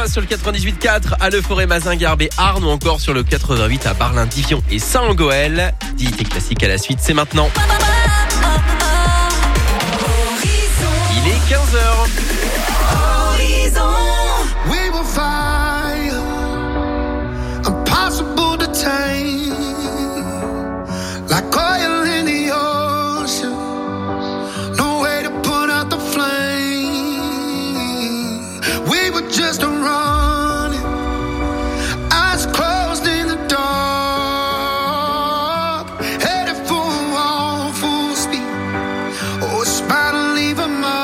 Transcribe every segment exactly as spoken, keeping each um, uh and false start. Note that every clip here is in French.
sur le quatre-vingt-dix-huit quatre à Le Forêt, Mazingarbe et Arles, ou encore sur le quatre-vingt-huit à Barlin, Divion et Saint-Goël. dix et classique à la suite, c'est maintenant. Il est quinze heures. We will fire, impossible to tame, like oil in the ocean, no way to put out the flame. We were just running, eyes closed in the dark, headed for a wall, full speed. Oh, it's about to leave a mark.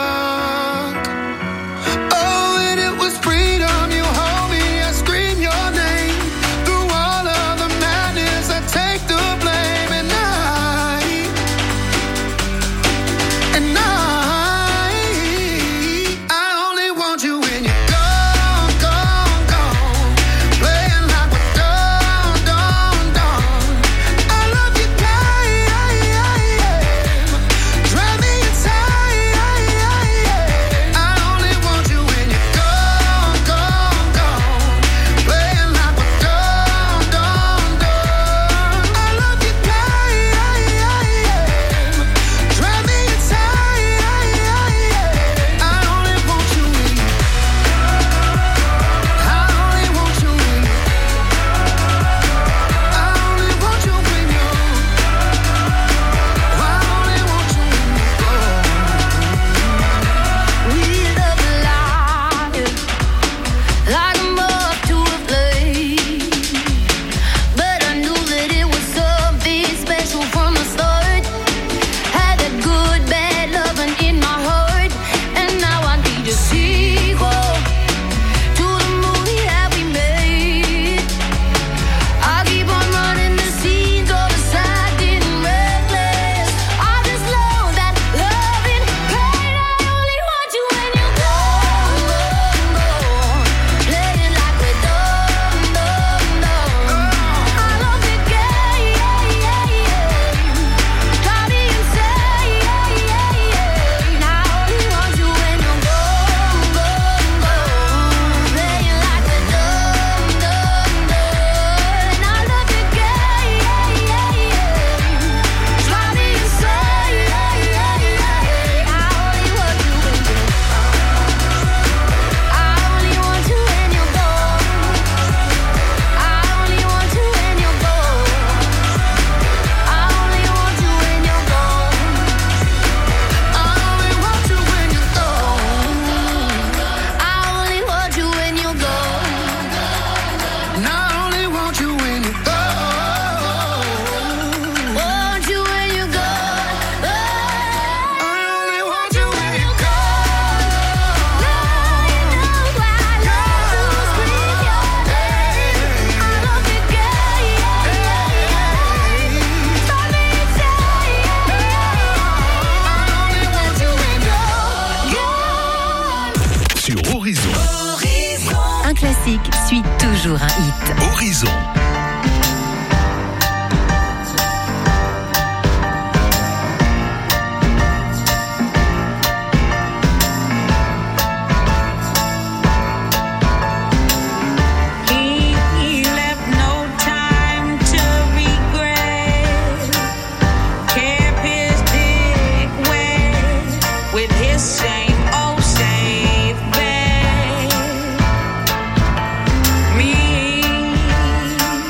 suit toujours un hit. Horizon. Me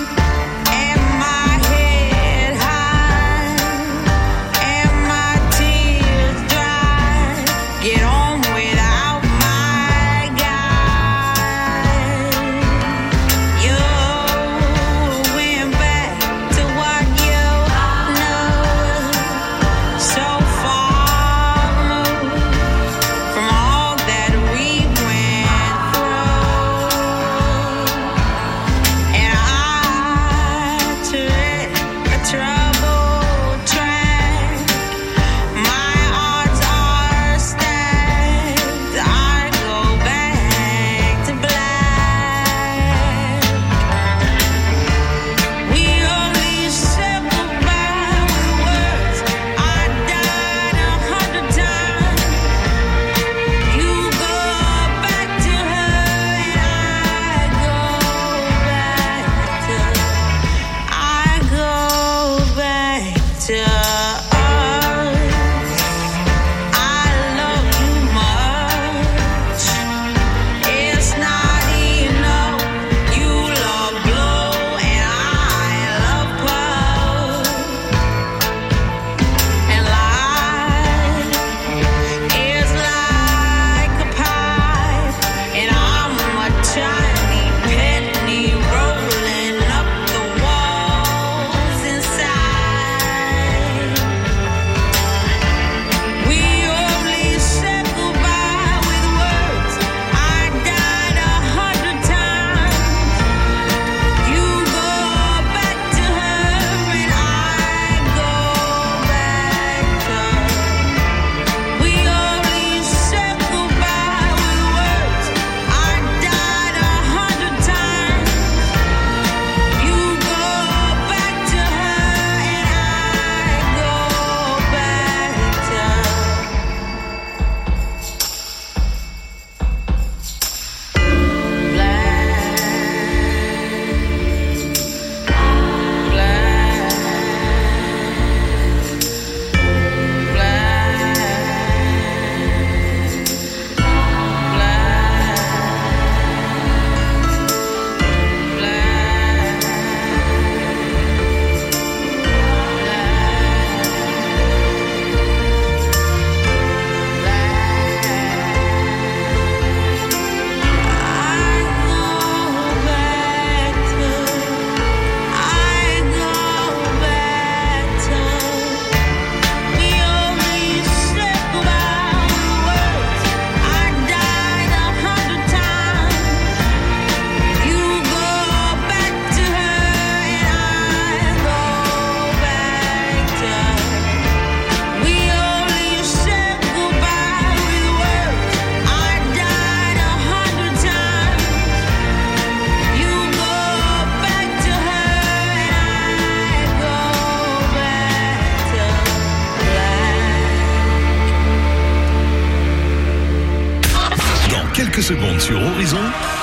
Secondes sur Horizon.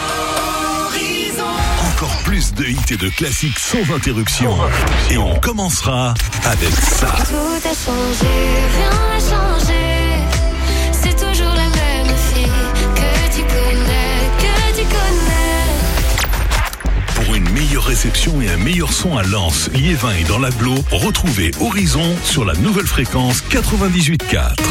Horizon. Encore plus de hits et de classiques sans interruption. Et on commencera avec ça. Tout a changé, rien n'a changé. C'est toujours la même fille que tu connais, que tu connais. Pour une meilleure réception et un meilleur son à Lens, Liévin et dans l'agglo, retrouvez Horizon sur la nouvelle fréquence quatre-vingt-dix-huit quatre.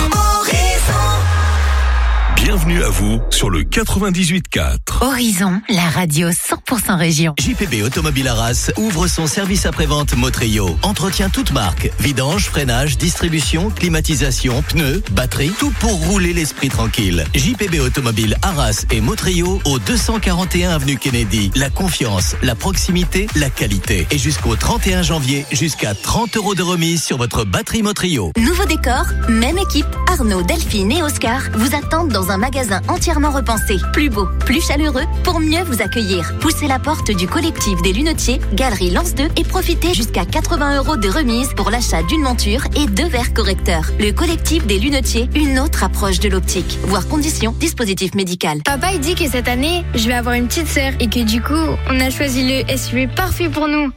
Bienvenue à vous sur le quatre-vingt-dix-huit quatre. Horizon, la radio cent pour cent région. J P B Automobile Arras ouvre son service après-vente Motrio. Entretien toute marque, vidange, freinage, distribution, climatisation, pneus, batterie, tout pour rouler l'esprit tranquille. J P B Automobile Arras et Motrio au deux cent quarante et un avenue Kennedy. La confiance, la proximité, la qualité. Et jusqu'au trente et un janvier, jusqu'à trente euros de remise sur votre batterie Motrio. Nouveau décor, même équipe. Arnaud, Delphine et Oscar vous attendent dans un magasin entièrement repensé. Plus beau, plus chaleureux, pour mieux vous accueillir. Poussez la porte du collectif des lunetiers, Galerie Lens deux et profitez jusqu'à quatre-vingts euros de remise pour l'achat d'une monture et deux verres correcteurs. Le collectif des lunetiers, une autre approche de l'optique. Voir conditions, dispositif médical. Papa, il dit que cette année, je vais avoir une petite sœur et que du coup, on a choisi le S U V parfait pour nous.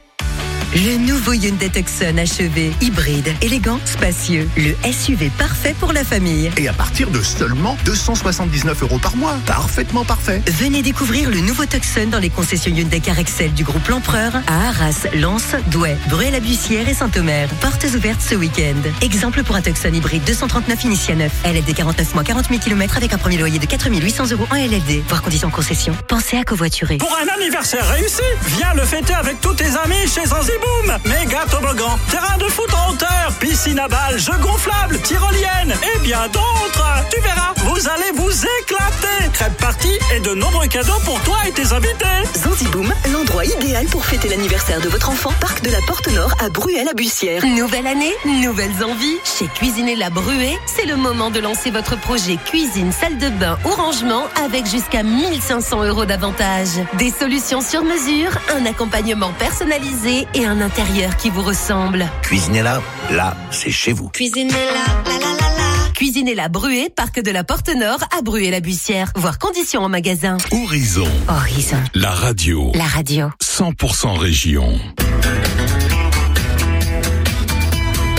Le nouveau Hyundai Tucson achevé, hybride, élégant, spacieux. Le S U V parfait pour la famille. Et à partir de seulement deux cent soixante-dix-neuf euros par mois. Parfaitement parfait. Venez découvrir le nouveau Tucson dans les concessions Hyundai Car Excel du groupe L'Empereur à Arras, Lens, Douai, Bruay-la-Bussière et Saint-Omer. Portes ouvertes ce week-end. Exemple pour un Tucson hybride deux cent trente-neuf initié à neuf. L L D quarante-neuf mois, quarante mille kilomètres avec un premier loyer de quatre mille huit cents euros en L L D. Voir conditions concession. Pensez à covoiturer. Pour un anniversaire réussi, viens le fêter avec tous tes amis chez Zanziboum. Méga toboggan, terrain de foot en hauteur, piscine à balles, jeux gonflables, tyroliennes et bien d'autres. Tu verras, vous allez vous éclater. Crêpe party et de nombreux cadeaux pour toi et tes invités. Zanziboum, l'endroit idéal pour fêter l'anniversaire de votre enfant. Parc de la Porte Nord à Bruay-la-Bussière. Nouvelle année, nouvelles envies. Chez Cuisiner la Bruée, c'est le moment de lancer votre projet cuisine, salle de bain ou rangement avec jusqu'à mille cinq cents euros d'avantage. Des solutions sur mesure, un accompagnement personnalisé et un intérieur qui vous ressemble. Cuisinez-la, là, c'est chez vous. Cuisinez-la, la la la la. Cuisinez-la Bruée, Parc de la Porte Nord à Bruay-la-Bussière. Voir conditions en magasin. Horizon. Horizon. La radio. La radio. cent pour cent région.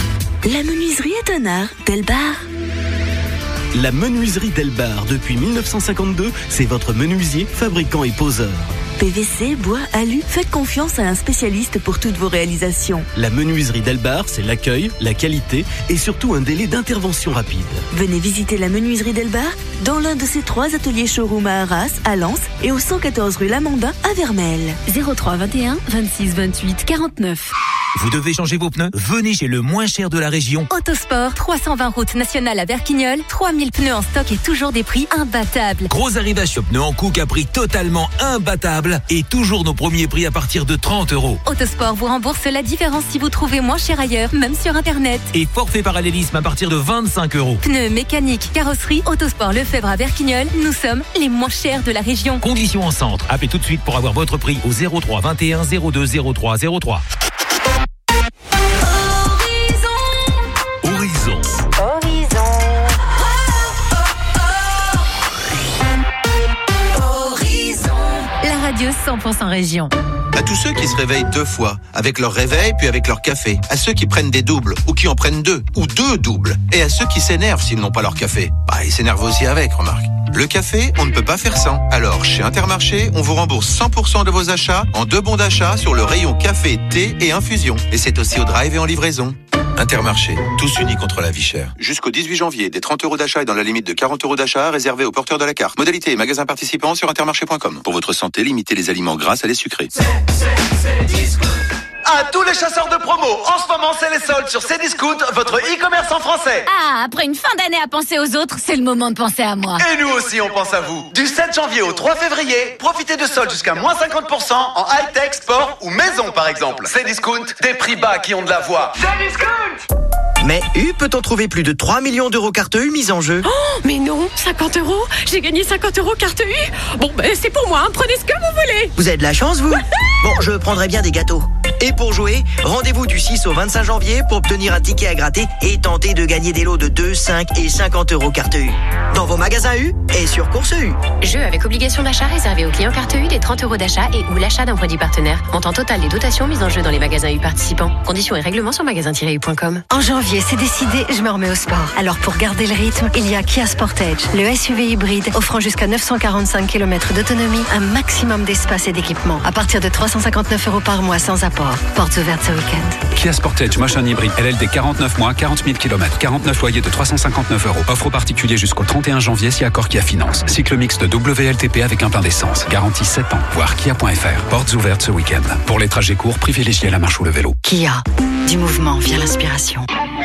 La menuiserie est un art. Delbar. La menuiserie Delbar, depuis mille neuf cent cinquante-deux, c'est votre menuisier, fabricant et poseur. P V C, bois, alu, faites confiance à un spécialiste pour toutes vos réalisations. La menuiserie Delbar, c'est l'accueil, la qualité et surtout un délai d'intervention rapide. Venez visiter la menuiserie Delbar dans l'un de ses trois ateliers showroom à Arras, à Lens et au cent quatorze rue Lamandin à Vermel. zéro trois vingt et un vingt-six vingt-huit quarante-neuf. Vous devez changer vos pneus? Venez chez le moins cher de la région. Autosport, trois cent vingt route nationale à Verquignol, trois mille pneus en stock et toujours des prix imbattables. Gros arrivage sur pneus en Cook à prix totalement imbattable et toujours nos premiers prix à partir de trente euros. Autosport vous rembourse la différence si vous trouvez moins cher ailleurs, même sur internet. Et forfait parallélisme à partir de vingt-cinq euros. Pneus, mécanique, carrosserie, Autosport Lefebvre à Verquignol, nous sommes les moins chers de la région. Conditions en centre. Appelez tout de suite pour avoir votre prix au zéro trois vingt et un zéro deux zéro trois zéro trois. Horizon. Horizon. Horizon. La radio cent pour cent région. À tous ceux qui se réveillent deux fois, avec leur réveil puis avec leur café. À ceux qui prennent des doubles ou qui en prennent deux, ou deux doubles. Et à ceux qui s'énervent s'ils n'ont pas leur café. Bah, ils s'énervent aussi avec, remarque. Le café, on ne peut pas faire sans. Alors, chez Intermarché, on vous rembourse cent pour cent de vos achats en deux bons d'achat sur le rayon café, thé et infusion. Et c'est aussi au drive et en livraison. Intermarché, tous unis contre la vie chère. Jusqu'au dix-huit janvier, des trente euros d'achat et dans la limite de quarante euros d'achat réservés aux porteurs de la carte. Modalité et magasins participants sur intermarché point com. Pour votre santé, limitez les aliments gras à les sucrés. À tous les chasseurs de promo, en ce moment c'est les soldes sur Cdiscount, votre e-commerce en français. Ah, après une fin d'année à penser aux autres, c'est le moment de penser à moi. Et nous aussi on pense à vous. Du sept janvier au trois février, profitez de soldes jusqu'à moins cinquante pour cent en high-tech, sport ou maison par exemple. Cdiscount, des prix bas qui ont de la voix. Cdiscount. Mais U peut-en trouver plus de trois millions d'euros carte U mise en jeu. Oh, mais non, cinquante euros. J'ai gagné cinquante euros carte U. Bon, ben c'est pour moi, hein. Prenez ce que vous voulez. Vous avez de la chance, vous? Bon, je prendrai bien des gâteaux. Et pour jouer, rendez-vous du six au vingt-cinq janvier pour obtenir un ticket à gratter et tenter de gagner des lots de deux, cinq et cinquante euros carte U. Dans vos magasins U et sur Course U. Jeu avec obligation d'achat réservé aux clients carte U des trente euros d'achat et ou l'achat d'un produit partenaire. Montant total des dotations mises en jeu dans les magasins U participants. Conditions et règlements sur magasin tiret u point com. En janvier, c'est décidé, je me remets au sport. Alors pour garder le rythme, il y a Kia Sportage, le S U V hybride offrant jusqu'à neuf cent quarante-cinq kilomètres d'autonomie, un maximum d'espace et d'équipement. À partir de trois cent cinquante-neuf euros par mois sans apport. Portes ouvertes ce week-end. Kia Sportage, Motion hybride, L L D quarante-neuf mois, quarante mille kilomètres, quarante-neuf loyers de trois cent cinquante-neuf euros. Offre aux particuliers jusqu'au trente et un janvier si accord Kia Finance. Cycle mixte W L T P avec un plein d'essence. Garantie sept ans. Voir kia point f r. Portes ouvertes ce week-end. Pour les trajets courts, privilégiez la marche ou le vélo. Kia. Du mouvement vient l'inspiration.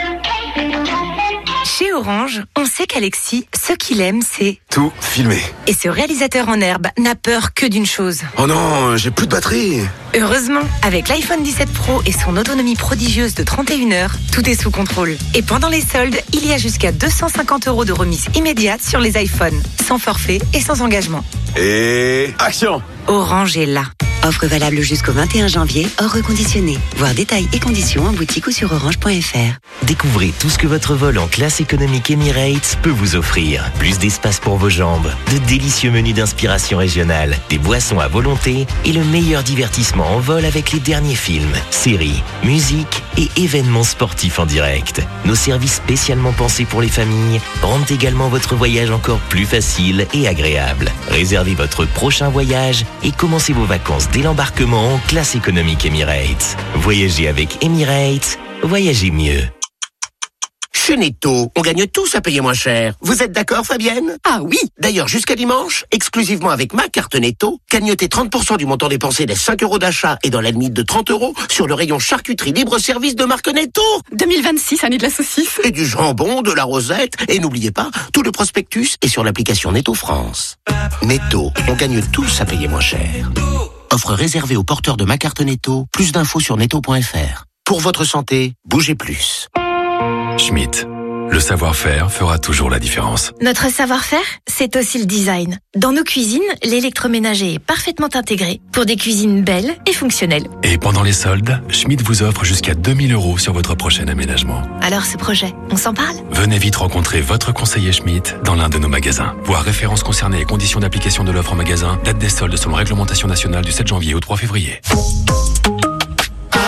Chez Orange, on sait qu'Alexis, ce qu'il aime, c'est... tout filmer. Et ce réalisateur en herbe n'a peur que d'une chose. Oh non, j'ai plus de batterie. Heureusement, avec l'iPhone dix-sept Pro et son autonomie prodigieuse de trente et une heures, tout est sous contrôle. Et pendant les soldes, il y a jusqu'à deux cent cinquante euros de remise immédiate sur les iPhones, sans forfait et sans engagement. Et... action! Orange est là. Offre valable jusqu'au vingt et un janvier, hors reconditionné. Voir détails et conditions en boutique ou sur orange point f r. Découvrez tout ce que votre vol en classe économique Emirates peut vous offrir. Plus d'espace pour vos jambes, de délicieux menus d'inspiration régionale, des boissons à volonté et le meilleur divertissement en vol avec les derniers films, séries, musiques et événements sportifs en direct. Nos services spécialement pensés pour les familles rendent également votre voyage encore plus facile et agréable. Réservez votre prochain voyage et commencez vos vacances dès l'embarquement en classe économique Emirates. Voyagez avec Emirates, voyagez mieux. Chez Netto, on gagne tous à payer moins cher. Vous êtes d'accord, Fabienne? Ah oui. D'ailleurs, jusqu'à dimanche, exclusivement avec ma carte Netto, cagnotez trente pour cent du montant dépensé des cinq euros d'achat et dans la limite de trente euros sur le rayon charcuterie libre-service de marque Netto. deux mille vingt-six, année de la saucisse. Et du jambon, de la rosette. Et n'oubliez pas, tout le prospectus est sur l'application Netto France. Netto, on gagne tous à payer moins cher. Offre réservée aux porteurs de ma carte Netto. Plus d'infos sur netto point f r. Pour votre santé, bougez plus. Schmitt, le savoir-faire fera toujours la différence. Notre savoir-faire, c'est aussi le design. Dans nos cuisines, l'électroménager est parfaitement intégré pour des cuisines belles et fonctionnelles. Et pendant les soldes, Schmitt vous offre jusqu'à deux mille euros sur votre prochain aménagement. Alors ce projet, on s'en parle? Venez vite rencontrer votre conseiller Schmitt dans l'un de nos magasins. Voir références concernées et conditions d'application de l'offre en magasin, date des soldes selon réglementation nationale du sept janvier au trois février. Aldi.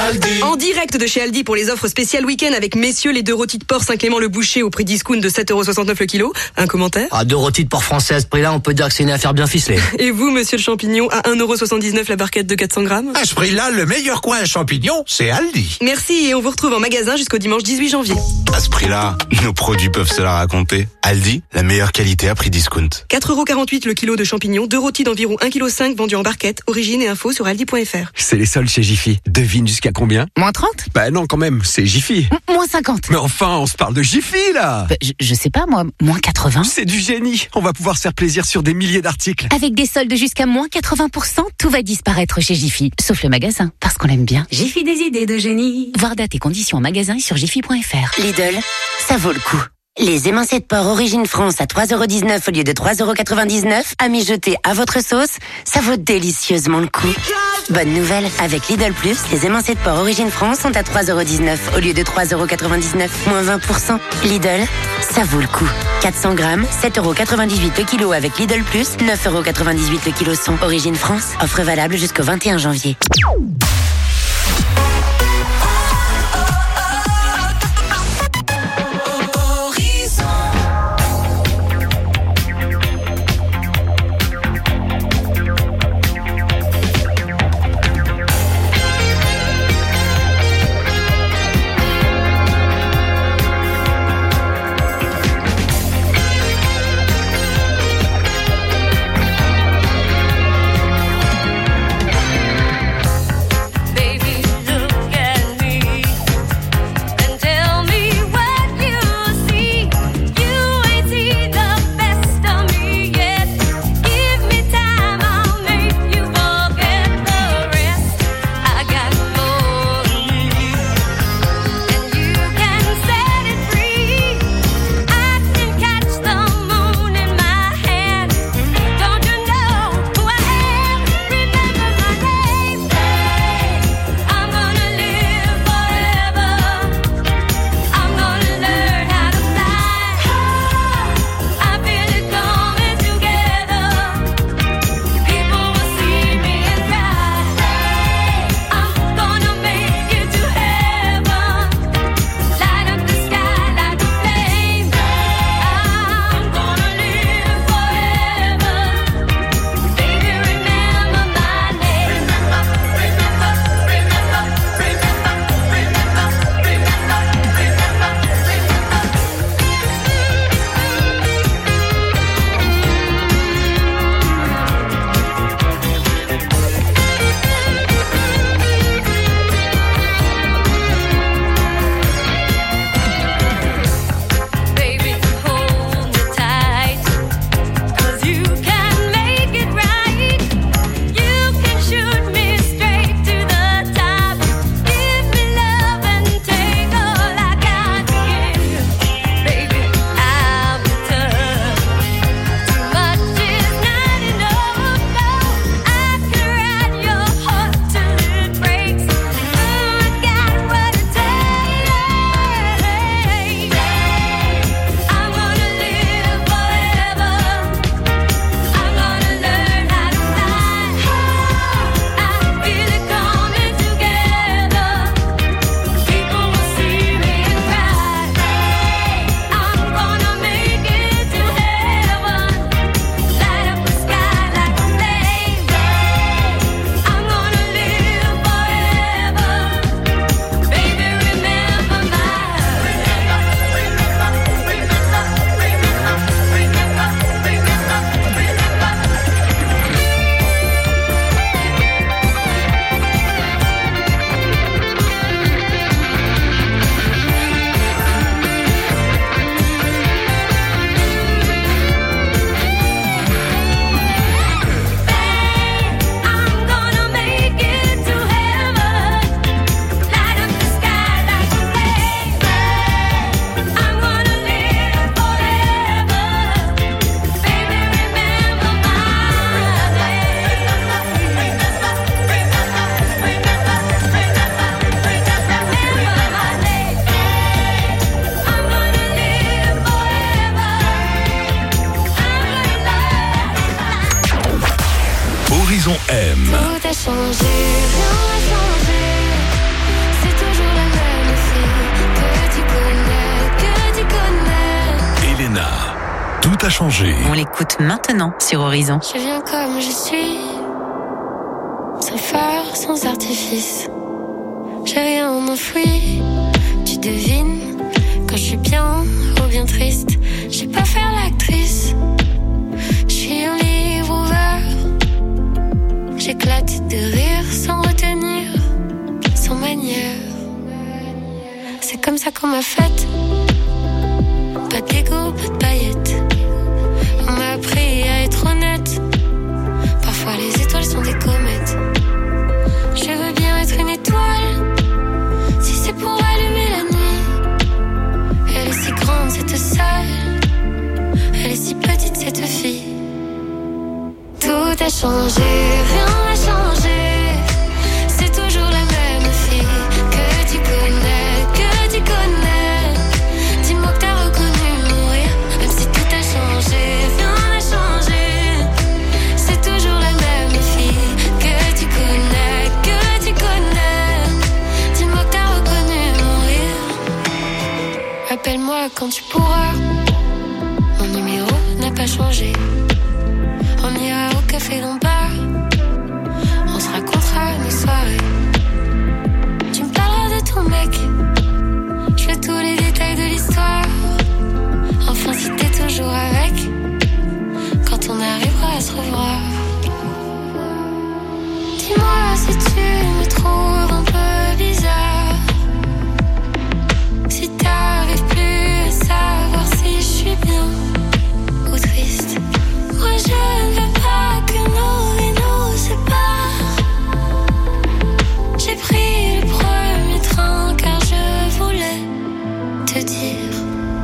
En direct de chez Aldi pour les offres spéciales week-end avec messieurs les deux rôtis de porc Saint-Clément-le-Boucher au prix discount de sept euros soixante-neuf le kilo. Un commentaire? Ah, deux rôtis de porc français à ce prix-là, on peut dire que c'est une affaire bien ficelée. Et vous, monsieur le champignon, à un euro soixante-dix-neuf la barquette de quatre cents grammes? À ce prix-là, le meilleur coin à champignons, c'est Aldi. Merci et on vous retrouve en magasin jusqu'au dimanche dix-huit janvier. À ce prix-là, nos produits peuvent se la raconter. Aldi, la meilleure qualité à prix discount. quatre euros quarante-huit le kilo de champignons, deux rôtis d'environ un virgule cinq kilos vendus en barquette. Origine et info sur aldi point fr. C'est les soldes chez Jiffy. Devine jusqu'à combien? Moins trente? Bah non, quand même, c'est Jiffy. M- moins cinquante. Mais enfin, on se parle de Jiffy, là. Bah, je, je sais pas, moi, moins quatre-vingts. C'est du génie. On va pouvoir se faire plaisir sur des milliers d'articles. Avec des soldes jusqu'à moins quatre-vingts pour cent, tout va disparaître chez Jiffy. Sauf le magasin, parce qu'on l'aime bien. Jiffy, des idées de génie. Voir date et conditions en magasin et sur jiffy point fr. Lidl, ça vaut le coup. Les émincés de porc Origine France à trois euros dix-neuf au lieu de trois euros quatre-vingt-dix-neuf, à mijoter à votre sauce, ça vaut délicieusement le coup. Bonne nouvelle, avec Lidl Plus, les émincés de porc Origine France sont à trois euros dix-neuf au lieu de trois euros quatre-vingt-dix-neuf, moins vingt pour cent. Lidl, ça vaut le coup. quatre cents grammes, sept euros quatre-vingt-dix-huit le kilo avec Lidl Plus, neuf euros quatre-vingt-dix-huit le kilo son. Origine France, offre valable jusqu'au vingt et un janvier. Horizon M. Tout a changé, rien n'a changé. C'est a changé. On l'écoute maintenant sur Horizon. Je viens comme je suis, sans phare, sans artifice. J'ai rien enfoui, tu devines quand je suis bien ou bien triste. J'ai pas faire l'actrice, je suis un livre ouvert. J'éclate de rire sans retenir, sans manière. C'est comme ça qu'on m'a faite. Pas d'égo, pas de paillettes. On m'a appris à être honnête. Parfois les étoiles sont des comètes. Je veux bien être une étoile, si c'est pour allumer la nuit. Elle est si grande cette salle, elle est si petite cette fille. Tout a changé, rien n'a changé. C'est toujours la même fille que tu connais, que tu connais. Dis-moi que t'as reconnu mourir, même si tout a changé, rien n'a changé. C'est toujours la même fille que tu connais, que tu connais. Dis-moi que t'as reconnu mourir. Appelle-moi quand tu pourras. Mon numéro n'a pas changé. On ira au café d'en bas. On se racontera nos soirées. Tu me parleras de ton mec. Je veux tous les détails de l'histoire. Enfin si t'es toujours avec, quand on arrivera à se revoir. Dis-moi si tu me trouves un peu bizarre, si t'arrives plus à savoir si je suis bien ou triste. Moi je ne veux pas que nos vies nous séparent. J'ai pris le premier train car je voulais te dire.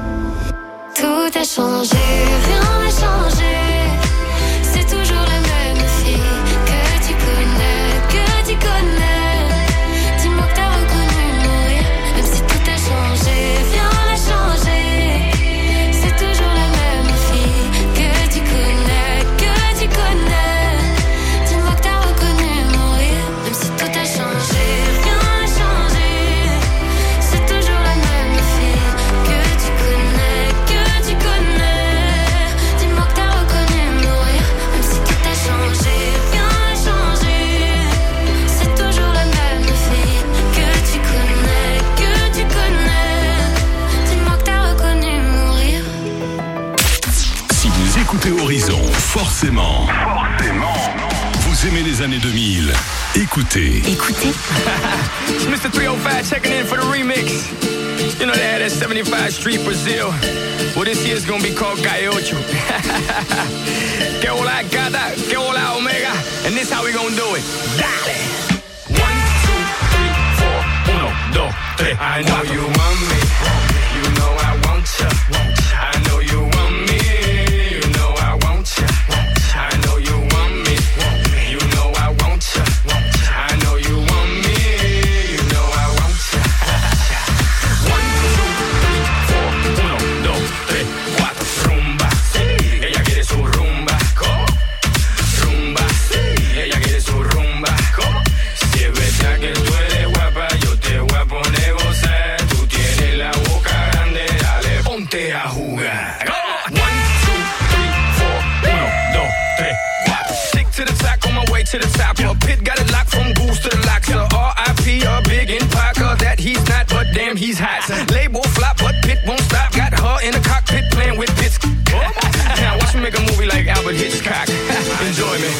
Tout a changé, rien n'a changé. C'est toujours la même fille que tu connais, que tu connais. Dis-moi que t'as reconnu mourir, même si tout a changé, rien n'a changé. C'est toujours la même fille que tu connais, que tu connais. Dis-moi que t'as reconnu mourir, même si tout a changé, rien n'a changé. C'est toujours la même fille que tu connais, que tu connais. Dis-moi que t'as reconnu mourir, même si tout a changé, rien n'a changé. C'est toujours la même fille que tu connais, que tu connais. Dis-moi que t'as reconnu mourir. Si vous écoutez Horizon, forcément, forcément, vous aimez les années deux mille. Écoutez. Écoutez. It's Mister three oh five checking in for the remix. You know they had that seventy-five Street Brazil. Well, this year's gonna be called Gaiocho. Que hola gata, que hola omega. And this how we gonna do it. Dale. One, two, three, four. Uno, dos, tres. I know you want me. You know I want ya. I know you want me. You know I want ya. I know you want me. You know I want ya. I know you want me. You know I want ya. One, two, three, four. Uno, dos, tres, cuatro. Rumba, sí. Ella quiere su rumba. ¿Cómo? Rumba, sí. Ella quiere su rumba. ¿Cómo? Si es verdad que tú eres guapa, yo te voy a poner gozar. Tú tienes la boca grande, dale, ponte a jugar. One, two, three, four. Uno, dos, tres, cuatro. Stick to the top, on my way to the top. A pit got it locked from goose to the locks. R I P a big in Parker that he's not, but damn he's hot. Label flop, but Pit won't stop. Got her in the cockpit playing with bits. Now watch me make a movie like Albert Hitchcock. Enjoy me.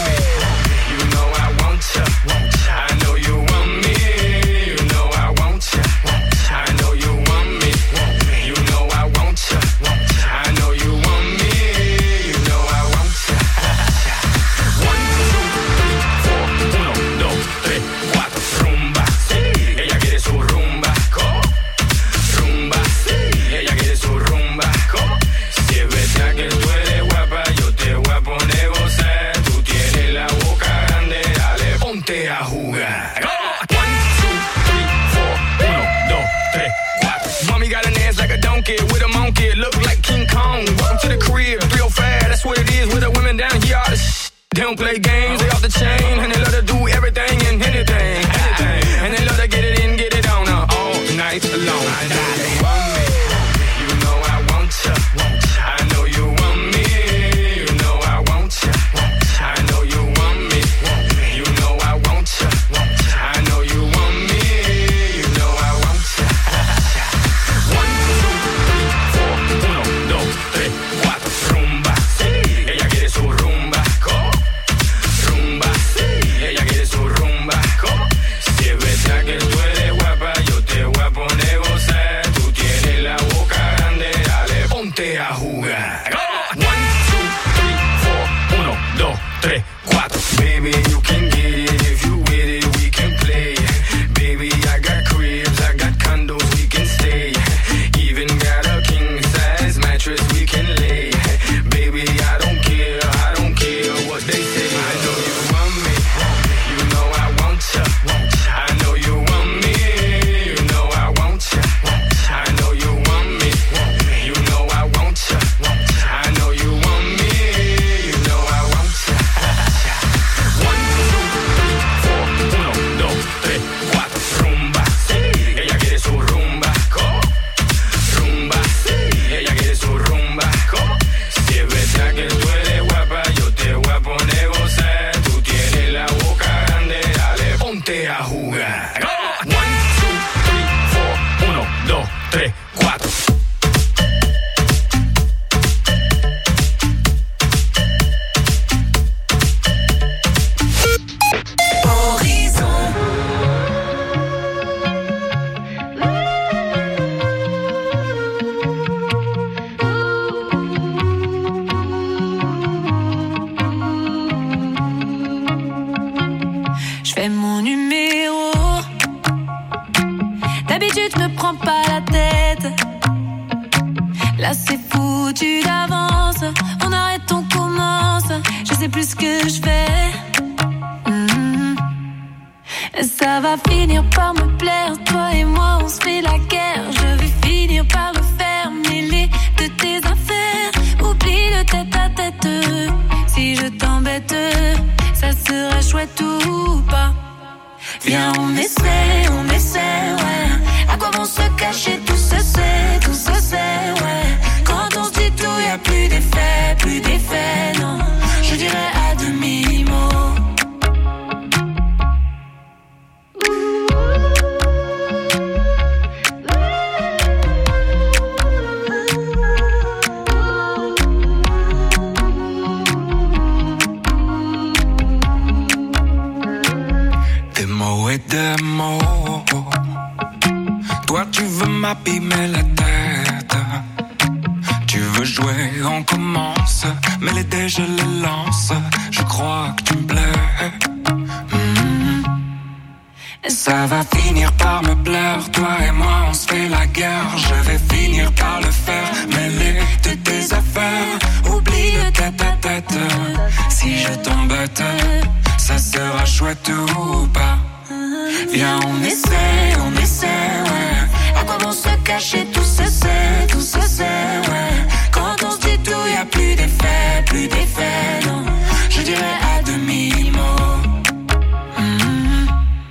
You know I want ya. I know you want me. You know I want ya. I know you want me. You know I want ya. I know you want me. You know I want ya. One, two, three, four. Uno, dos, tres, cuatro. Rumba, sí. Ella quiere su rumba. ¿Cómo? Rumba, sí. Ella quiere su rumba. ¿Cómo? Si es verdad que tú eres guapa, yo te voy a poner gozar. Tú tienes la boca grande, dale, ponte a jugar. One, two, three, four. Uno, dos, tres, cuatro. Mommy got an ass like a donkey with a monkey. Look like King Kong. Welcome to the crib. three oh five, that's what it is with the women down here. All the sh- They don't play games, they off the chain. And they love to do everything and anything. anything. And they love to get it in, get it on uh, all night long. You want me, you know I want ya. I know you want Là c'est foutu d'avance. On arrête, on commence. Je sais plus ce que je fais. Mmh. Ça va finir par me plaire. Toi et moi on se fait la guerre. Je vais finir par le faire. Mêler de tes affaires. Oublie le tête à tête. Si je t'embête, ça sera chouette ou pas. Viens on essaie, on essaie, ouais. À quoi bon se cacher, tout se sait, tout se sait, ouais. Quand on se dit tout, y'a plus d'effet, plus d'effet, non. Je dirais à demi-mot. Des mots et des mots. Toi tu veux m'abîmer la tête. Tu veux jouer, on commence. Mais les dés je les lance. Je crois que tu me plais. Mmh. Ça va finir par me plaire. Toi et moi on se fait la guerre. Je vais finir par le faire. Mêler de tes affaires. Oublie le tête à tête. Si je t'embête, ça sera chouette ou pas. Viens on essaie, on essaie, ouais. À quoi bon se cacher, tout se sait, tout se sait, ouais. Quand on se dit tout, y'a plus d'effet, plus d'effet, non. Je dirais à demi-mot. Mmh.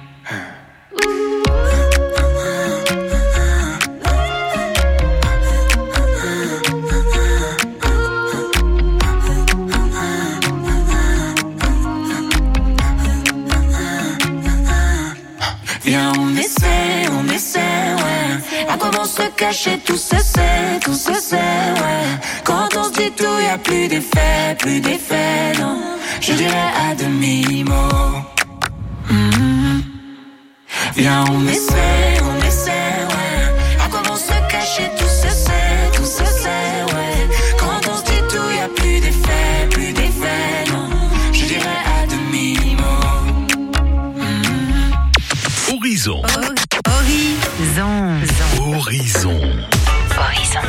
Viens on essaie, on essaie, ouais. À quoi bon se cacher, tout se sait, tout se sait, ouais. Quand on se dit tout, y'a plus d'effet, plus d'effet, non. Je dirais à demi-mot. Mmh. Viens on essaie, on essaie, ouais. À quoi bon se cacher, tout se sait, tout se sait, ouais. Quand on se dit tout, y'a plus d'effet, plus d'effet, non. Je dirais à demi-mot. Horizon. Horizon. Horizon. Horizon.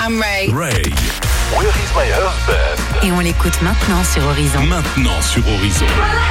I'm Ray. Ray. Where is my husband? Et on l'écoute maintenant sur Horizon. Maintenant sur Horizon.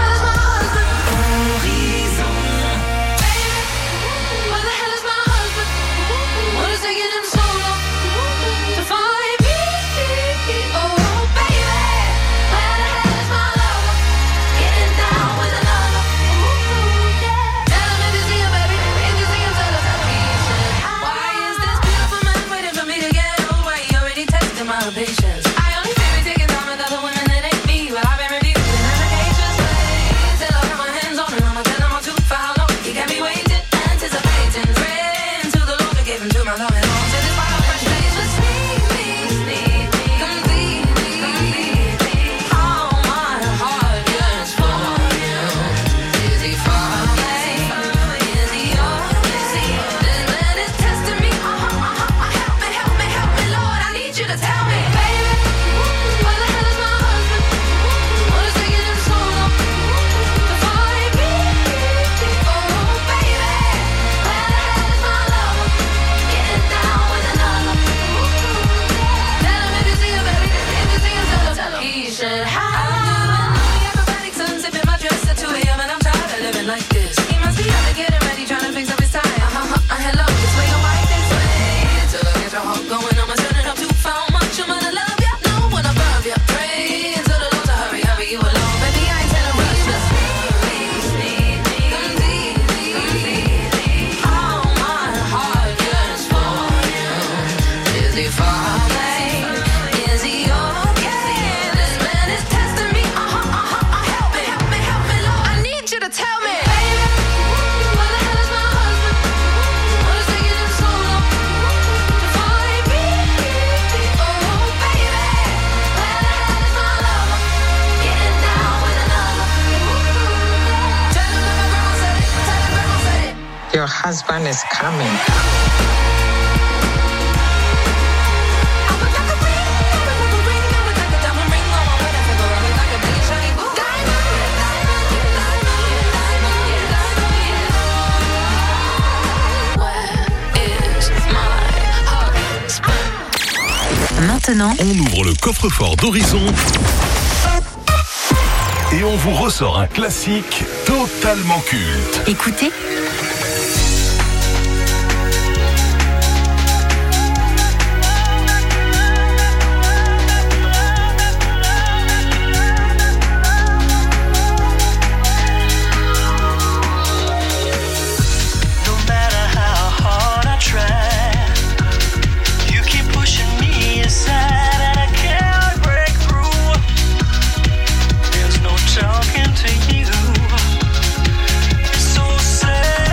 Patience. I only feel it taking time with other women that ain't me, but I've been reviewed in allegations. Till I put my hands on it, I'ma tell them I'm too for how long. You got me waiting, anticipating, praying to the Lord to give him to my love and long to this wild fresh place. Just sneak me, sneak me, complete me. All my heart yearns for you. Is he far away? Is he yours? This man is testing me. Uh-huh, uh-huh. Help me, help me, help me, Lord. I need you to tell me. Like this, he must be out to get it ready, trying to fix up his tie. Uh-huh, uh, hello, this way your wife is way. Till I get your heart going, I'ma turn it up too far. Much I'm gonna love ya, no one above ya. Pray to the Lord to hurry, hurry you along. Baby, I ain't telling rush, just sneak me, sneak me, completely. All my heart yearns for you. Is he far away? Is he okay? This man is testing me. Uh-huh, uh-huh, uh, help me, help me, help me, Lord. I need you to tell me. Your husband is coming. Maintenant, on ouvre le coffre-fort d'Horizon et on vous ressort un classique totalement culte. Écoutez. Talking to you, it's so sad.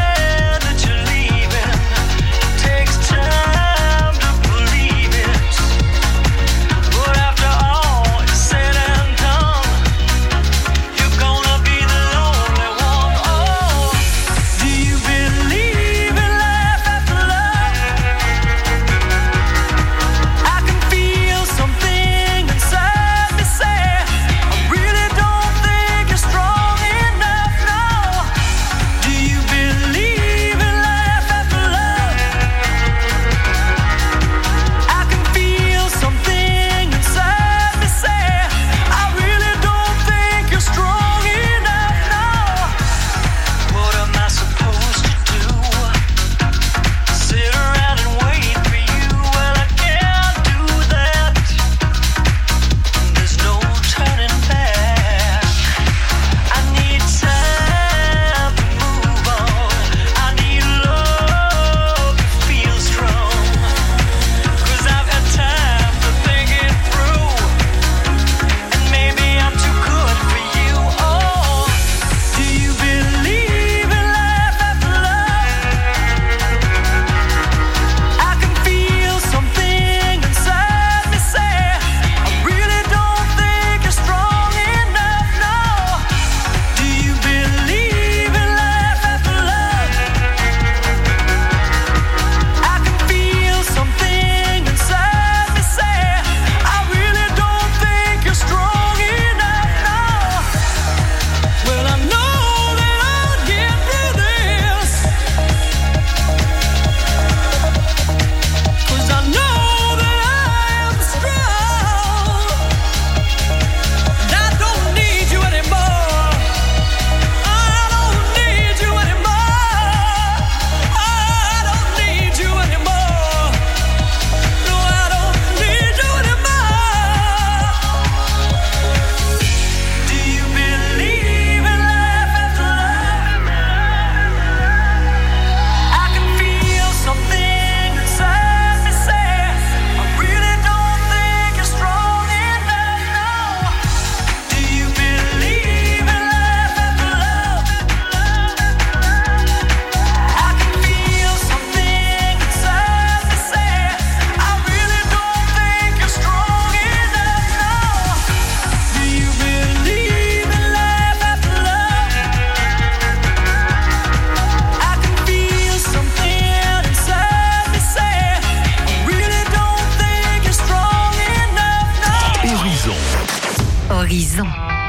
Horizon.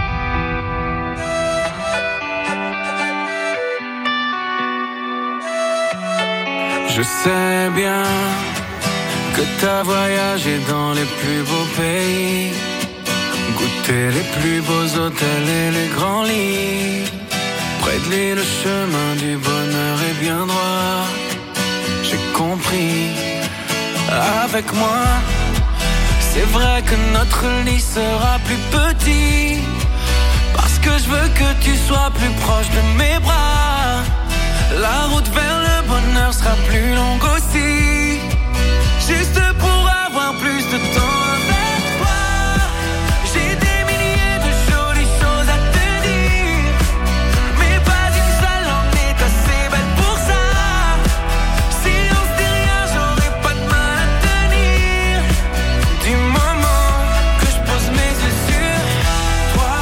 Je sais bien que t'as voyagé dans les plus beaux pays, goûté les plus beaux hôtels et les grands lits. Près de lui le chemin du bonheur est bien droit. J'ai compris. Avec moi, c'est vrai que notre lit sera plus petit, parce que je veux que tu sois plus proche de mes bras. La route vers le bonheur sera plus longue aussi, juste pour avoir plus de temps avec toi. J'ai des milliers de jolies choses à te dire, mais pas une seule en est assez belle pour ça. Si on se dit rien, j'aurais pas de mal à tenir. Du moment que je pose mes yeux sur toi,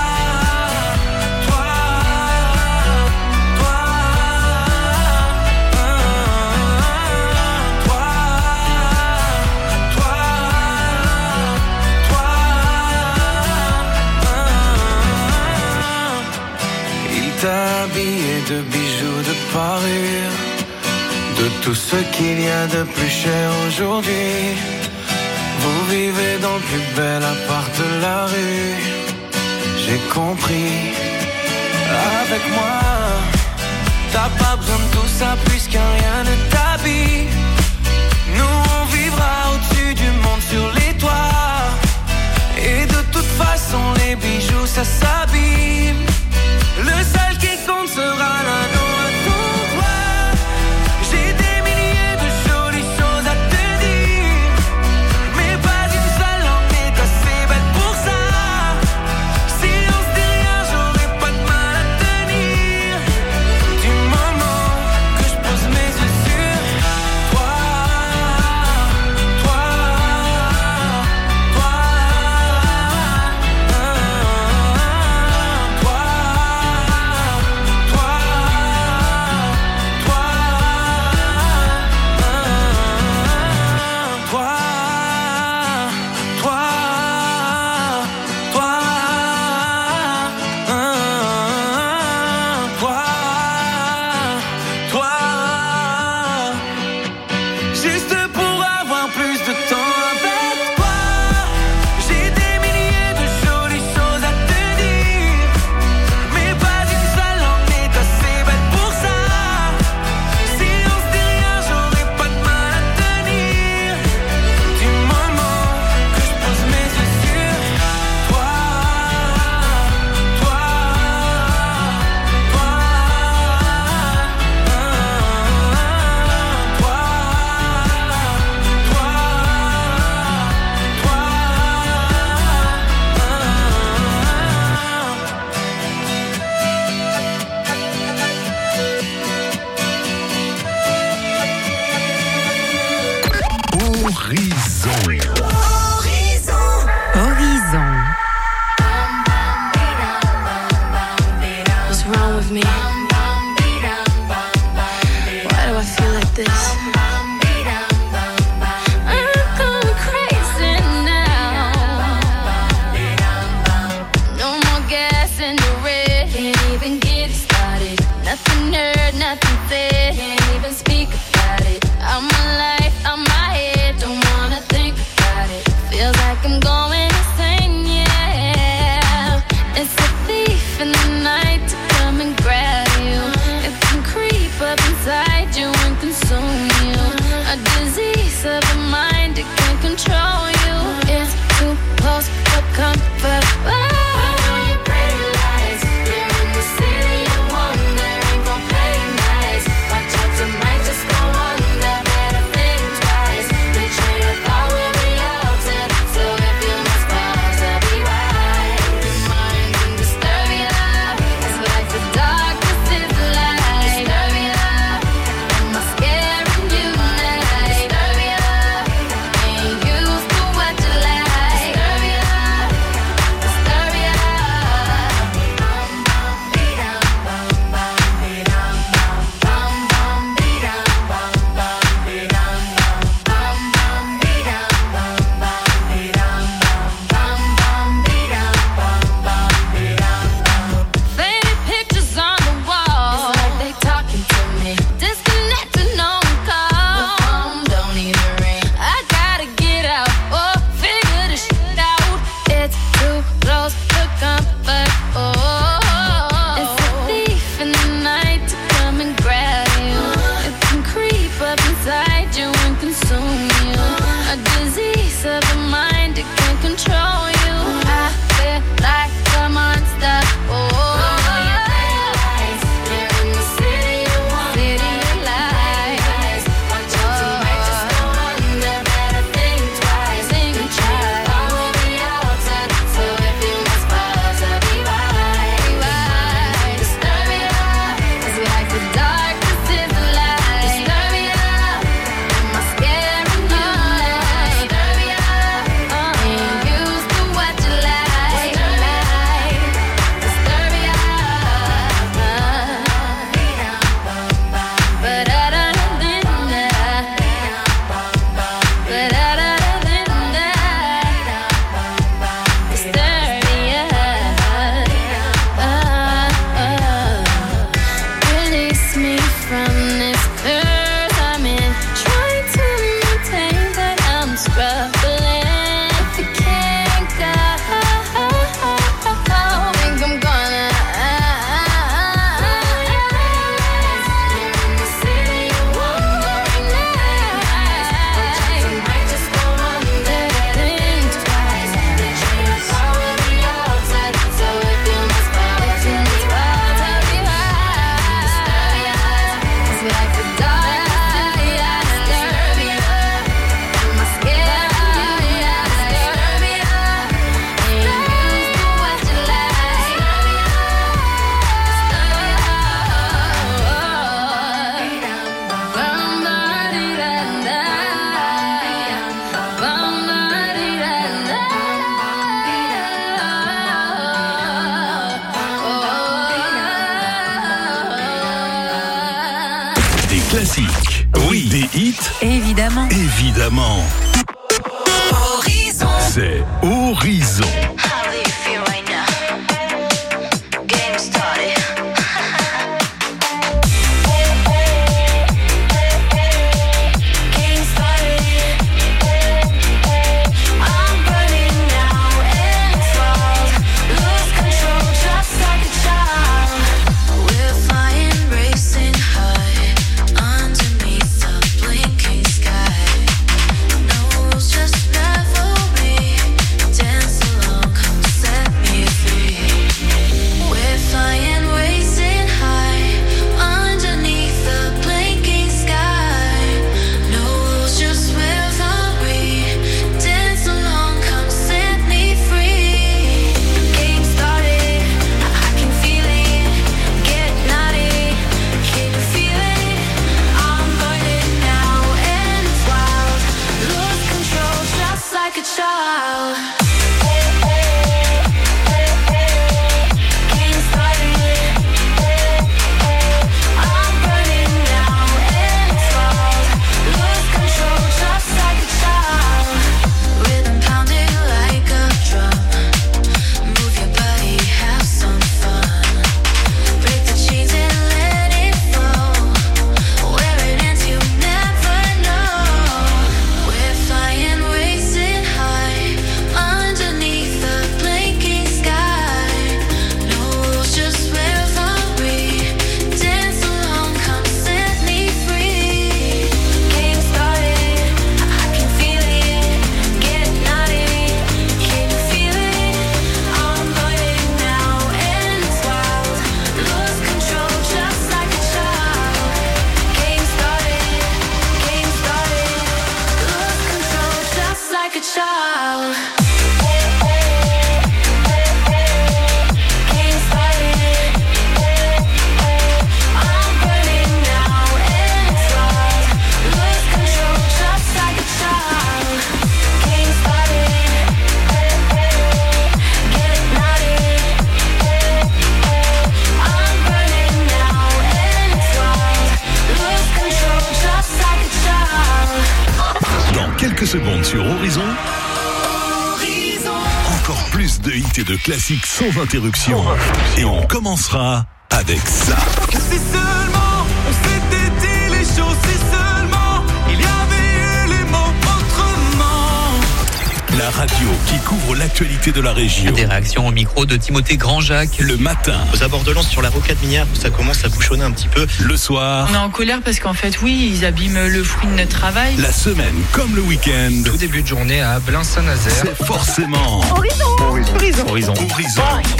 toi, toi, habillé de bijoux, de parures, de tout ce qu'il y a de plus cher aujourd'hui. Vous vivez dans le plus bel appart de la rue. J'ai compris. Avec moi, t'as pas besoin de tout ça puisqu'un rien ne t'habille. Nous on vivra au-dessus du monde sur les toits, et de toute façon les bijoux ça s'abîme. Le seul qui compte sera l'anneau à ton doigt. J'ai des milliers de jolies choses à te dire, mais pas une seule en est assez belle pour ça. Si on se dit rien, j'aurais pas de mal à tenir. Du moment que je pose mes yeux sur toi, toi, toi, of the mind, it can control you. I feel like a monster. Oh, classiques, oui, des hits, évidemment. Évidemment. Horizon. C'est Horizon. Secondes sur Horizon. Horizon. Encore plus de hits et de classiques sans interruption. Et on commencera avec ça. Que si seulement on s'était dit les choses, si seulement il y avait eu les mots autrement. La La radio qui couvre l'actualité de la région. Des réactions au micro de Timothée Grand-Jacques. Le matin. Aux abords de Lens, sur la rocade minière, où ça commence à bouchonner un petit peu. Le soir. On est en colère parce qu'en fait, oui, ils abîment le fruit de notre travail. La semaine, comme le week-end. Tout début de journée à Blain-Saint-Nazaire. C'est forcément... Horizon. Horizon. Horizon. Horizon. Horizon.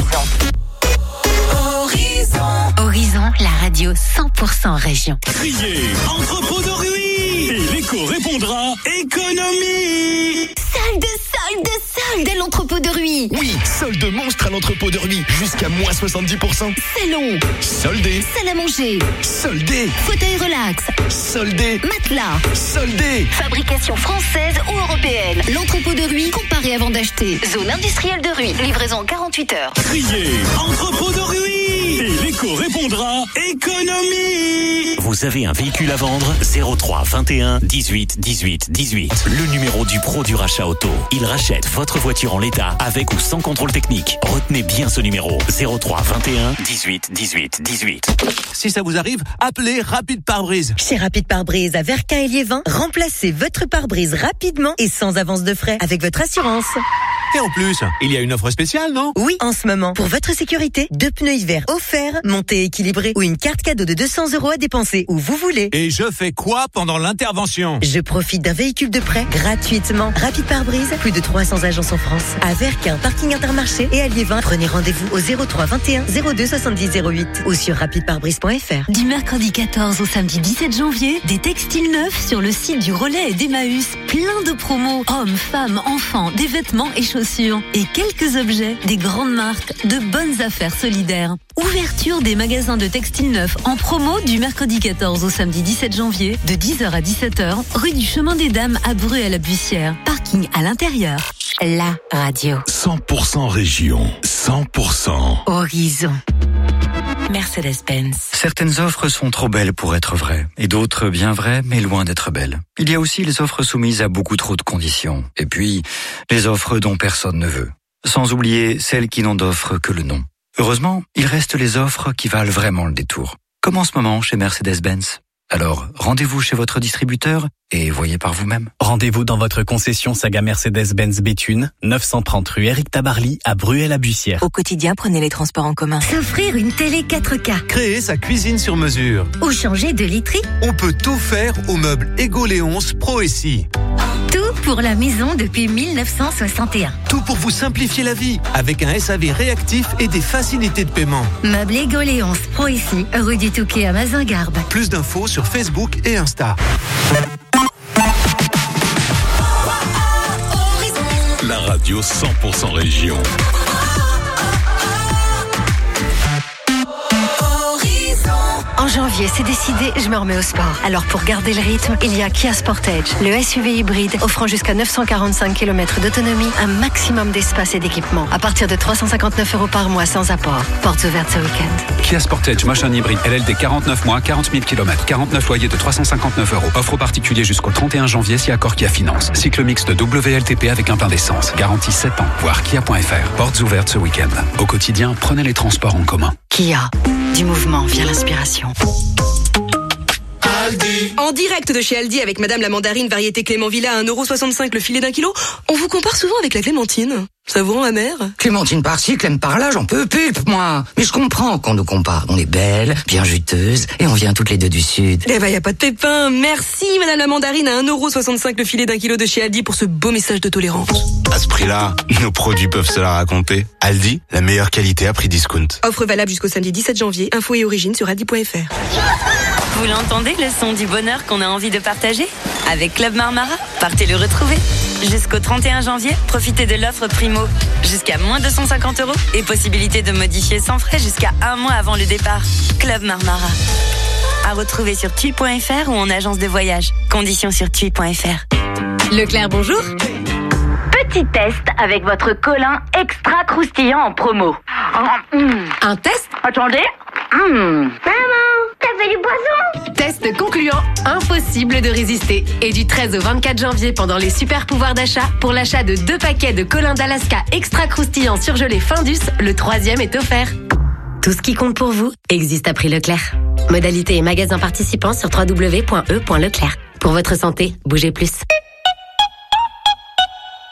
Horizon. Horizon, la radio cent pour cent région. Criez entrepôt de Rui et l'écho répondra économie. Solde, solde, solde à l'entrepôt de Rui. Oui, solde monstre à l'entrepôt de Rui, jusqu'à moins soixante-dix pour cent. Salon. Soldé. Salle à manger. Soldé. Fauteuil relax. Soldé. Matelas. Soldé. Fabrication française ou européenne. L'entrepôt de Rui comparé avant d'acheter. Zone industrielle de Rui. Livraison en quarante-huit heures. Criez entrepôt de Rui et l'écho répondra économie. Vous avez un véhicule à vendre? zéro trois vingt et un dix-huit dix-huit dix-huit. Le numéro du pro du rachat auto. Il rachète votre voiture en l'état, avec ou sans contrôle technique. Retenez bien ce numéro. zéro trois vingt et un dix-huit dix-huit dix-huit. Si ça vous arrive, appelez Rapide Pare-Brise. Chez Rapide Pare-Brise à Verquin et Liévin, remplacez votre pare-brise rapidement et sans avance de frais avec votre assurance. Et en plus, il y a une offre spéciale, non? Oui, en ce moment, pour votre sécurité, deux pneus hiver offerts, montée équilibrée ou une carte cadeau de deux cents euros à dépenser où vous voulez. Et je fais quoi pendant l'intervention? Je profite d'un véhicule de prêt gratuitement. Rapide Pare-Brise, plus de trois cents agences en France. À Verquin, parking Intermarché et à Liévin, prenez rendez-vous au zéro trois vingt et un zéro deux soixante-dix zéro huit ou sur rapide pare brise point f r. Du mercredi quatorze au samedi dix-sept janvier, des textiles neufs sur le site du Relais et d'Emmaüs. Plein de promos, hommes, femmes, enfants, des vêtements et chaussures. Et quelques objets, des grandes marques, de bonnes affaires solidaires. Ouverture des magasins de textiles neufs en promo du mercredi quatorze au samedi dix-sept janvier, de dix heures à dix-sept heures, rue du Chemin des Dames à Bruay-à-la-Buissière. Parking à l'intérieur. La radio. cent pour cent région. cent pour cent. Horizon. Mercedes-Benz. Certaines offres sont trop belles pour être vraies, et d'autres bien vraies, mais loin d'être belles. Il y a aussi les offres soumises à beaucoup trop de conditions, et puis les offres dont personne ne veut. Sans oublier celles qui n'en offrent que le nom. Heureusement, il reste les offres qui valent vraiment le détour. Comme en ce moment chez Mercedes-Benz. Alors, rendez-vous chez votre distributeur et voyez par vous-même. Rendez-vous dans votre concession Saga Mercedes-Benz Béthune, neuf cent trente rue Éric Tabarly à Bruay-la-Buissière. Au quotidien, prenez les transports en commun. S'offrir une télé quatre K. Créer sa cuisine sur mesure. Ou changer de literie. On peut tout faire au meuble Ego Léonce Pro et Si. Tout pour la maison depuis mille neuf cent soixante et un. Tout pour vous simplifier la vie, avec un S A V réactif et des facilités de paiement. Meuble Ego Léonce Pro et Si, rue du Touquet à Mazingarbe. Plus d'infos sur Facebook et Insta. La radio cent pour cent région. En janvier, c'est décidé, je me remets au sport. Alors pour garder le rythme, il y a Kia Sportage, le S U V hybride offrant jusqu'à neuf cent quarante-cinq kilomètres d'autonomie, un maximum d'espace et d'équipement. À partir de trois cent cinquante-neuf euros par mois sans apport. Portes ouvertes ce week-end. Kia Sportage, machin hybride, L L D quarante-neuf mois, quarante mille kilomètres, quarante-neuf loyers de trois cent cinquanteneuf euros. Offre aux particuliers jusqu'au trente et un janvier si accord Kia Finance. Cycle mixte W L T P avec un plein d'essence. Garantie sept ans. Voir kia point f r. Portes ouvertes ce week-end. Au quotidien, prenez les transports en commun. Kia, du mouvement vient l'inspiration. En direct de chez Aldi avec Madame la Mandarine variété Clément Villa à un euro soixante-cinq le filet d'un kilo, on vous compare souvent avec la clémentine. Ça vous rend amère? Clémentine par-ci, Clem par-là, j'en peux plus, moi. Mais je comprends qu'on nous compare. On est belle, bien juteuse, et on vient toutes les deux du Sud. Eh ben, y a pas de pépin. Merci, Madame la Mandarine, à un euro soixante-cinq le filet d'un kilo de chez Aldi pour ce beau message de tolérance. À ce prix-là, nos produits peuvent se la raconter. Aldi, la meilleure qualité à prix discount. Offre valable jusqu'au samedi dix-sept janvier. Info et origine sur aldi point f r. Vous l'entendez, le son du bonheur qu'on a envie de partager? Avec Club Marmara, partez le retrouver. Jusqu'au trente et un janvier, profitez de l'offre Primo. Jusqu'à moins deux cent cinquante euros et possibilité de modifier sans frais jusqu'à un mois avant le départ. Club Marmara. À retrouver sur tui point f r ou en agence de voyage. Conditions sur tui point f r. Leclerc, bonjour. Petit test avec votre colin extra croustillant en promo. Oh, mm. Un test? Attendez. Mm. Maman, t'as fait du poisson? Test concluant, impossible de résister. Et du treize au vingt-quatre janvier, pendant les super pouvoirs d'achat, pour l'achat de deux paquets de colin d'Alaska extra croustillant surgelé Findus, le troisième est offert. Tout ce qui compte pour vous existe à prix Leclerc. Modalité et magasins participants sur w w w point e point leclerc. Pour votre santé, bougez plus.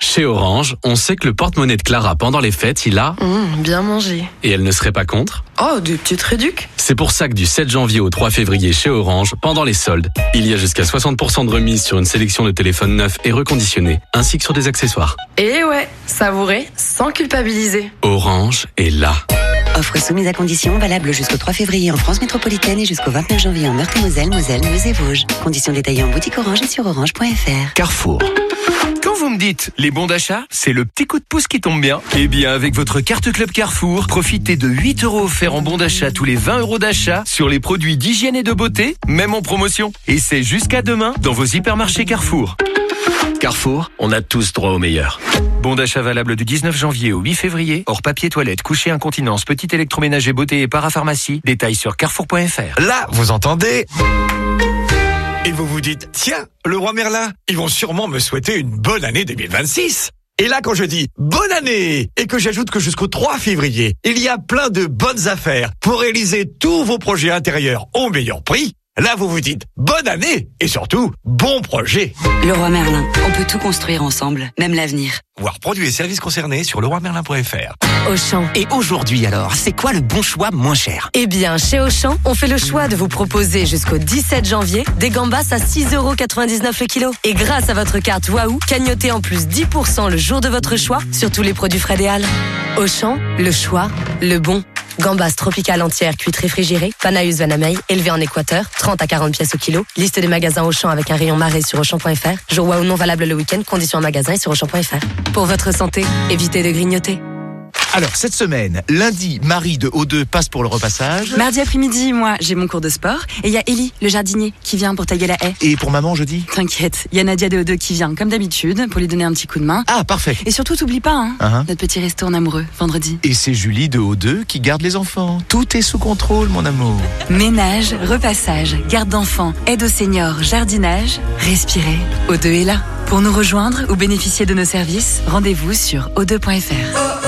Chez Orange, on sait que le porte-monnaie de Clara pendant les fêtes, il a... Mmh, bien mangé. Et elle ne serait pas contre? Oh, des petites réducs. C'est pour ça que du sept janvier au trois février chez Orange, pendant les soldes, il y a jusqu'à soixante pour cent de remise sur une sélection de téléphones neufs et reconditionnés, ainsi que sur des accessoires. Et ouais, savourer sans culpabiliser. Orange est là. Offre soumise à conditions, valable jusqu'au trois février en France métropolitaine et jusqu'au vingt-neuf janvier en Meurthe-et-Moselle, Moselle, Meuse et Vosges. Conditions détaillées en boutique Orange et sur orange point f r. Carrefour. Quand vous me dites les bons d'achat, c'est le petit coup de pouce qui tombe bien. Eh bien, avec votre carte Club Carrefour, profitez de huit euros offerts en bons d'achat tous les vingt euros d'achat sur les produits d'hygiène et de beauté, même en promotion. Et c'est jusqu'à demain dans vos hypermarchés Carrefour. Carrefour, on a tous droit au meilleur. Bon d'achat valable du dix-neuf janvier au huit février, hors papier toilette, coucher incontinence, petit électroménager beauté et parapharmacie. Détails sur carrefour point f r. Là, vous entendez ? Et vous vous dites, tiens, le roi Merlin, ils vont sûrement me souhaiter une bonne année deux mille vingt-six. Et là, quand je dis bonne année et que j'ajoute que jusqu'au trois février, il y a plein de bonnes affaires pour réaliser tous vos projets intérieurs au meilleur prix, là, vous vous dites bonne année et surtout bon projet. Le roi Merlin, on peut tout construire ensemble, même l'avenir. Voir produits et services concernés sur le roi merlin point f r. Auchan. Et aujourd'hui alors, c'est quoi le bon choix moins cher? Eh bien, chez Auchan, on fait le choix de vous proposer jusqu'au dix-sept janvier des gambas à six euros quatre-vingt-dix-neuf le kilo. Et grâce à votre carte Waouh, cagnotez en plus dix pour cent le jour de votre choix sur tous les produits frais des Halles. Auchan, le choix, le bon. Gambas tropicales entières cuites réfrigérées, Panaeus Vanamei, élevées en Équateur, trente à quarante pièces au kilo. Liste des magasins Auchan avec un rayon marée sur auchan point f r. Jour Waouh non valable le week-end, conditions en magasin et sur auchan point f r. Pour votre santé, évitez de grignoter. Alors, cette semaine, lundi, Marie de O deux passe pour le repassage. Mardi après-midi, moi, j'ai mon cours de sport. Et il y a Ellie, le jardinier, qui vient pour tailler la haie. Et pour maman, jeudi? T'inquiète, il y a Nadia de O deux qui vient, comme d'habitude, pour lui donner un petit coup de main. Ah, parfait. Et surtout, t'oublies pas, hein, uh-huh. notre petit resto en amoureux, vendredi. Et c'est Julie de O deux qui garde les enfants. Tout est sous contrôle, mon amour. Ménage, repassage, garde d'enfants, aide aux seniors, jardinage, respirez. O deux est là. Pour nous rejoindre ou bénéficier de nos services, rendez-vous sur o deux point f r.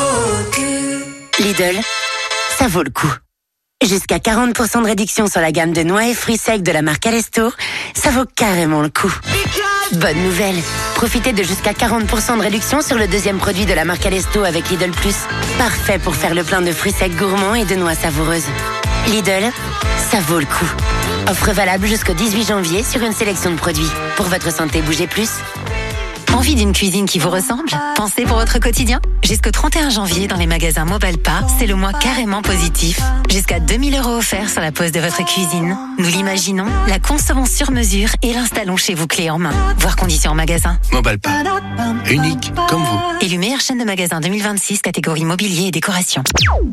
Lidl, ça vaut le coup. Jusqu'à quarante pour cent de réduction sur la gamme de noix et fruits secs de la marque Alesto, ça vaut carrément le coup. Bonne nouvelle, profitez de jusqu'à quarante pour cent de réduction sur le deuxième produit de la marque Alesto avec Lidl Plus. Parfait pour faire le plein de fruits secs gourmands et de noix savoureuses. Lidl, ça vaut le coup. Offre valable jusqu'au dix-huit janvier sur une sélection de produits. Pour votre santé, bougez plus. Envie d'une cuisine qui vous ressemble? Pensez pour votre quotidien? Jusqu'au trente et un janvier, dans les magasins Mobalpa, c'est le mois carrément positif. Jusqu'à deux mille euros offerts sur la pose de votre cuisine. Nous l'imaginons, la concevons sur mesure et l'installons chez vous clé en main. Voir conditions en magasin. Mobalpa. Unique comme vous. Élu meilleure chaîne de magasins deux mille vingt-six, catégorie mobilier et décoration.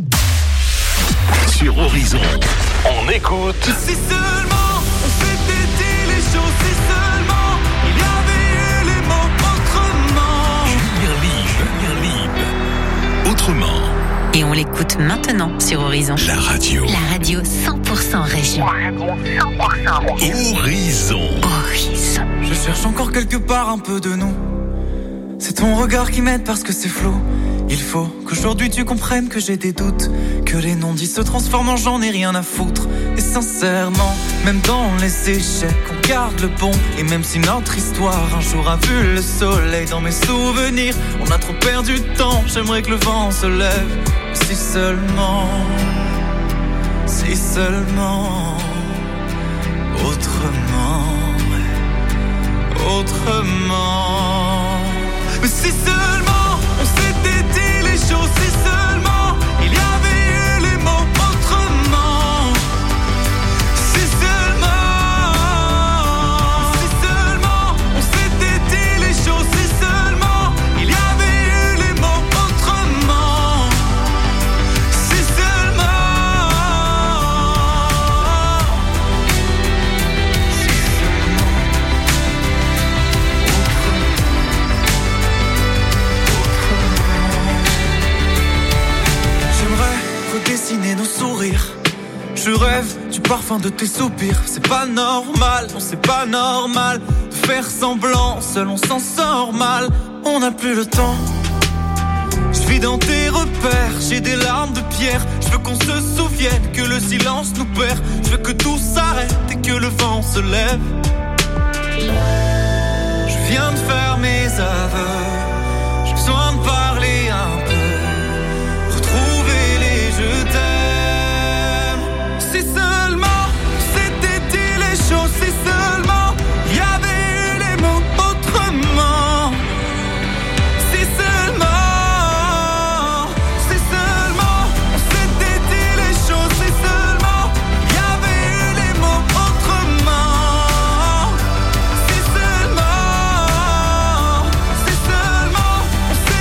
Sur Horizon, on écoute. Si seulement on s'était dit les choses, si seulement il y avait eu les mots autrement. Julien Libre, Julien Libre. Autrement. Et on l'écoute maintenant sur Horizon. La radio. La radio cent pour cent région. cent pour cent région. Horizon. Horizon. Je cherche encore quelque part un peu de nous. C'est ton regard qui m'aide parce que c'est flou. Il faut qu'aujourd'hui tu comprennes que j'ai des doutes, que les non-dits se transforment en j'en ai rien à foutre. Et sincèrement, même dans les échecs, on garde le bon. Et même si notre histoire un jour a vu le soleil, dans mes souvenirs, on a trop perdu de temps. J'aimerais que le vent se lève. Si seulement, si seulement, autrement, autrement. Mais si seulement on s'était dit les choses, si seulement il y avait eu les mots autrement. Si seulement, si seulement on s'était dit les choses, si seulement il y avait eu les mots autrement. Si seulement, si seulement. Redessiner nos sourires. Je rêve du parfum de tes soupirs. C'est pas normal, non c'est pas normal de faire semblant, seul on s'en sort mal. On n'a plus le temps. Je vis dans tes repères, j'ai des larmes de pierre. Je veux qu'on se souvienne que le silence nous perd. Je veux que tout s'arrête et que le vent se lève. Je viens de faire mes aveux.